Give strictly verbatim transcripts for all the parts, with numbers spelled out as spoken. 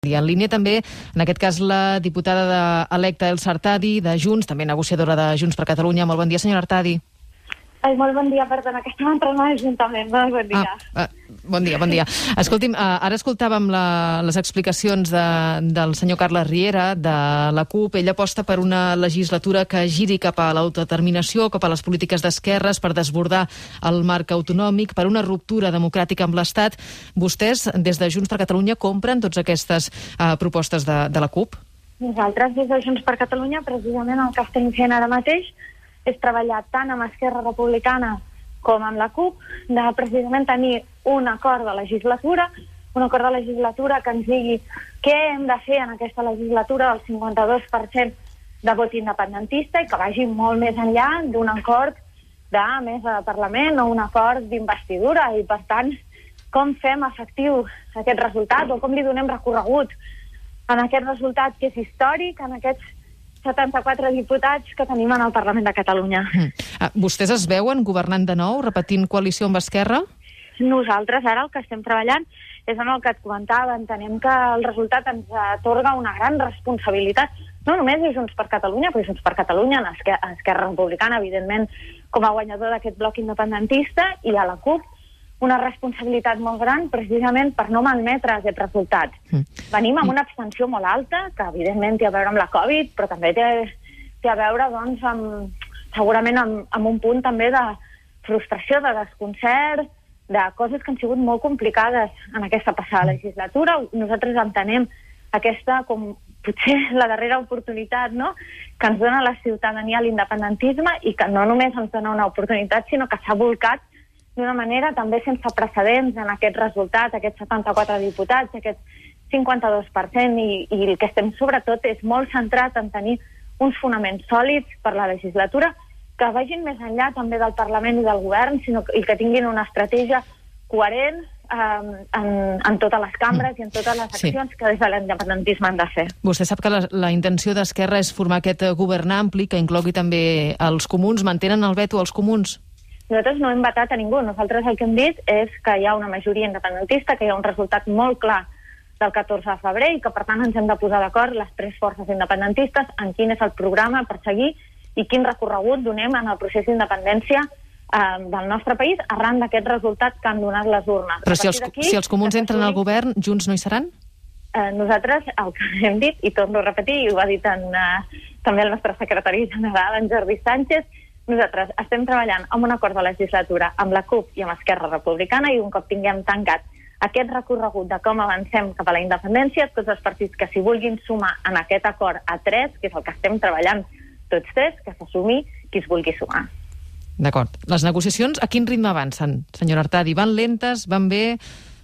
I en línia també, en aquest cas, la diputada de, electa Elsa Artadi, de Junts, també negociadora de Junts per Catalunya. Molt bon dia, senyora Artadi. Ai, molt bon dia, perdona, que estava entrant a l'Ajuntament. Molt bon dia. Ah, ah, bon dia, bon dia. Escolti'm, ara escoltàvem la, les explicacions de, del senyor Carles Riera, de la CUP. Ell aposta per una legislatura que giri cap a l'autodeterminació, cap a les polítiques d'esquerres, per desbordar el marc autonòmic, per una ruptura democràtica amb l'Estat. Vostès, des de Junts per Catalunya, compren totes aquestes uh, propostes de, de la CUP? Nosaltres, des de Junts per Catalunya, precisament el que estem fent ara mateix és treballar tant amb Esquerra Republicana com amb la CUP, de precisament tenir un acord de legislatura, un acord de legislatura que ens digui què hem de fer en aquesta legislatura del cinquanta-dos per cent de vot independentista i que vagi molt més enllà d'un acord de mesa de Parlament o un acord d'investidura. I, per tant, com fem efectiu aquest resultat o com li donem recorregut en aquest resultat que és històric, en aquests setanta-quatre diputats que tenim en el Parlament de Catalunya. Mm. Ah, vostès es veuen governant de nou, repetint coalició amb Esquerra? Nosaltres ara el que estem treballant és en el que et comentava. Entenem que el resultat ens atorga una gran responsabilitat, no només a Junts per Catalunya, però Junts per Catalunya, a Esquerra, Esquerra Republicana, evidentment, com a guanyador d'aquest bloc independentista, i a la CUP, una responsabilitat molt gran precisament per no malmetre aquest resultat. Mm. Venim amb una abstenció molt alta, que evidentment té a veure amb la Covid, però també té, té a veure, doncs, amb, segurament amb, amb un punt també de frustració, de desconcert, de coses que han sigut molt complicades en aquesta passada legislatura. Nosaltres entenem aquesta com potser la darrera oportunitat, no?, que ens dona la ciutadania a l'independentisme i que no només ens dona una oportunitat, sinó que s'ha volcat d'una manera també sense precedents en aquest resultat, aquests setanta-quatre diputats, aquest cinquanta-dos per cent, i, i el que estem sobretot és molt centrat en tenir uns fonaments sòlids per la legislatura que vagin més enllà també del Parlament i del Govern, sinó que, i que tinguin una estratègia coherent eh, en, en totes les cambres i en totes les accions sí. que des de l'independentisme han de fer. Vostè sap que la, la intenció d'Esquerra és formar aquest govern ampli que inclogui també els comuns. Mantenen el veto als comuns? Nosaltres no hem vetat a ningú. Nosaltres el que hem dit és que hi ha una majoria independentista, que hi ha un resultat molt clar del catorze de febrer i que, per tant, ens hem de posar d'acord les tres forces independentistes en quin és el programa per seguir i quin recorregut donem en el procés d'independència eh, del nostre país arran d'aquest resultat que han donat les urnes. Però si els, si els comuns entren al govern, Junts no hi seran? Eh, nosaltres el que hem dit, i torno a repetir, i ho ha dit en, eh, també el nostre secretari general, en Jordi Sánchez, nosaltres estem treballant amb un acord de legislatura amb la CUP i amb Esquerra Republicana, i un cop tinguem tancat aquest recorregut de com avancem cap a la independència, tots els partits que s'hi vulguin sumar en aquest acord a tres, que és el que estem treballant tots tres, que s'assumi qui es vulgui sumar. D'acord. Les negociacions a quin ritme avancen, senyora Artadi? Van lentes? Van bé?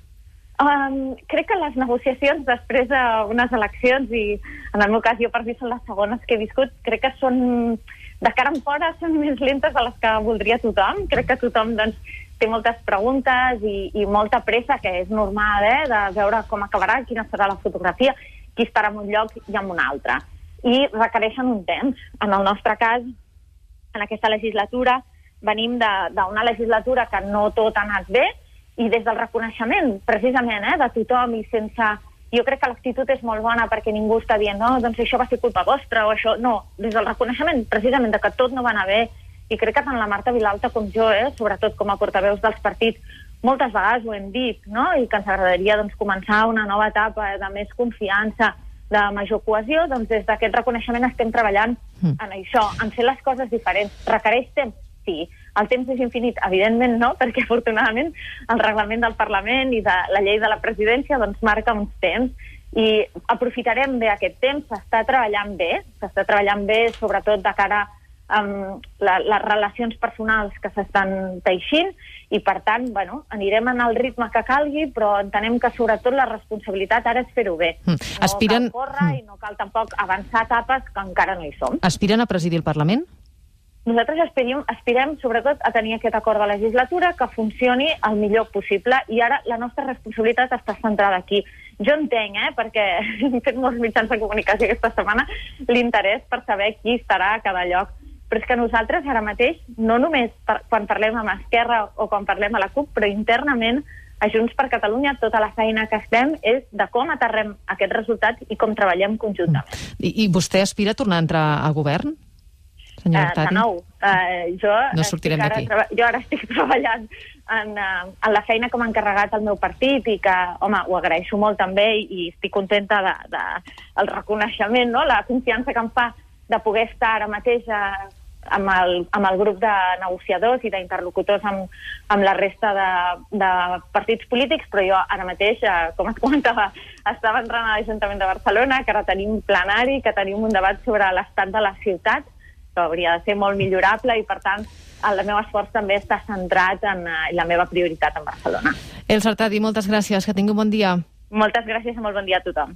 Um, crec que les negociacions després d'unes eleccions, i en el meu cas jo per mi són les segones que he viscut, crec que són de cara en fora són més lentes de les que voldria tothom. Crec que tothom doncs, té moltes preguntes i, i molta pressa, que és normal, eh, de veure com acabarà, quina serà la fotografia, qui estarà en un lloc i en un altre. I requereixen un temps. En el nostre cas, en aquesta legislatura, venim d'una legislatura que no tot ha anat bé, i des del reconeixement, precisament, eh, de tothom, i sense... Jo crec que l'actitud és molt bona perquè ningú està dient no, doncs això va ser culpa vostra o això... No, des del reconeixement precisament de que tot no va anar bé, i crec que tant la Marta Vilalta com jo, eh, sobretot com a portaveus dels partits, moltes vegades ho hem dit, no? I que ens agradaria doncs, començar una nova etapa de més confiança, de major cohesió, doncs des d'aquest reconeixement estem treballant mm. en això, en fer les coses diferents. Requereix temps? Sí. El temps és infinit? Evidentment no, perquè afortunadament el reglament del Parlament i de la llei de la presidència doncs marca uns temps, i aprofitarem bé aquest temps. S'està treballant bé, s'està treballant bé sobretot de cara a um, la, les relacions personals que s'estan teixint, i per tant, bueno, anirem en el ritme que calgui, però entenem que sobretot la responsabilitat ara és fer-ho bé. Mm. No Aspiren... cal córrer mm. i no cal tampoc avançar etapes que encara no hi som. Aspiren a presidir el Parlament? Nosaltres aspirem, aspirem sobretot a tenir aquest acord de legislatura que funcioni el millor possible, i ara la nostra responsabilitat està centrada aquí. Jo entenc, eh, perquè hem fet molts mitjans de comunicació aquesta setmana, l'interès per saber qui estarà a cada lloc. Però és que nosaltres ara mateix, no només per, quan parlem amb Esquerra o quan parlem a la CUP, però internament a Junts per Catalunya tota la feina que estem és de com aterrem aquests resultats i com treballem conjuntament. I, i vostè aspira a tornar a entrar a govern, senyor Uh, Artadi? de nou, uh, jo, No sortirem estic ara d'aquí. treba- jo ara estic treballant en, uh, en la feina com a encarregat al meu partit i que, home, ho agraeixo molt també i, i estic contenta de, de, el reconeixement, no? La confiança que em fa de poder estar ara mateix uh, amb, el, amb el grup de negociadors i d'interlocutors amb, amb la resta de, de partits polítics, però jo ara mateix, uh, com es comentava, estava entrant a l'Ajuntament de Barcelona, que ara tenim plenari, que tenim un debat sobre l'estat de la ciutat, que hauria de ser molt millorable i, per tant, el meu esforç també està centrat en uh, la meva prioritat en Barcelona. Elsa Artadi, moltes gràcies, que tingui un bon dia. Moltes gràcies i molt bon dia a tothom.